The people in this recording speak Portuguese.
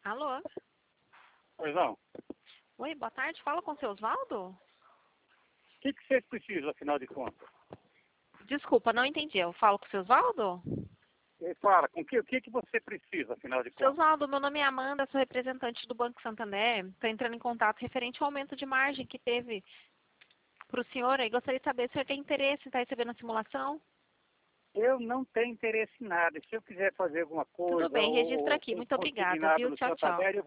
Alô? Pois não. O Oi, boa tarde. Fala com o seu Osvaldo? que você precisa, afinal de contas? Desculpa, não entendi. Eu falo com o seu Osvaldo? Fala, o que você precisa, afinal de Seu contas? Osvaldo, meu nome é Amanda, sou representante do Banco Santander. Estou entrando em contato referente ao aumento de margem que teve para o senhor. E gostaria de saber se o senhor tem interesse em estar recebendo a simulação. Eu não tenho interesse em nada. Se eu quiser fazer alguma Tudo coisa bem, registra ou aqui. Muito conseguir obrigada, nada viu? no Tchau, tchau. Santander, eu